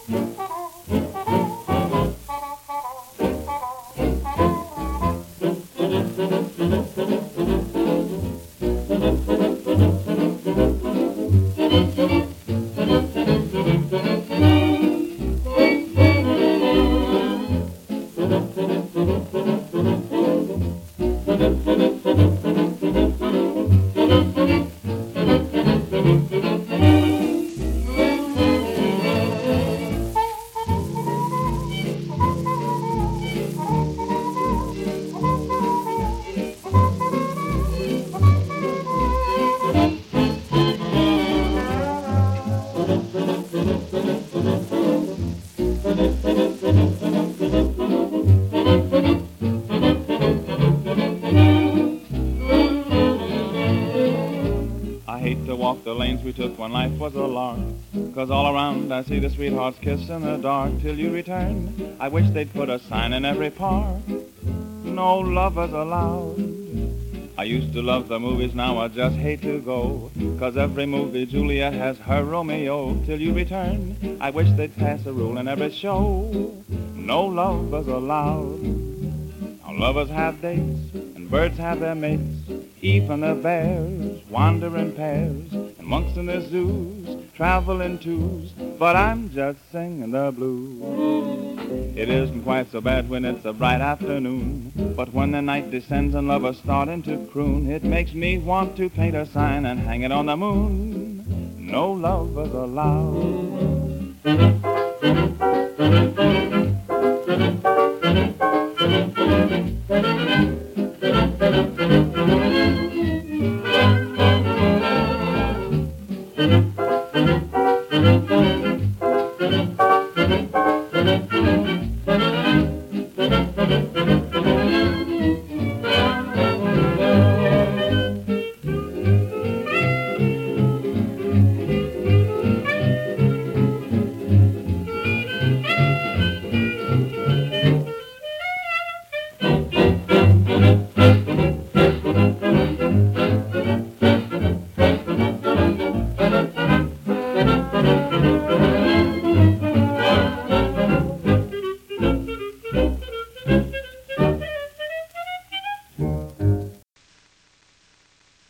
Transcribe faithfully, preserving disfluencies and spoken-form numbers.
I hate to walk the lanes we took when life was a lark, 'cause all around I see the sweethearts kiss in the dark. Till you return, I wish they'd put a sign in every park, no lovers allowed. I used to love the movies, now I just hate to go, 'cause every movie Juliet has her Romeo. Till you return, I wish they'd pass a rule in every show, no lovers allowed. Now lovers have dates, and birds have their mates, even the bears wander in pairs, and monks in their zoos travel in twos, but I'm just singing the blues. It isn't quite so bad when it's a bright afternoon, but when the night descends and lovers starting to croon, it makes me want to paint a sign and hang it on the moon, no lovers allowed.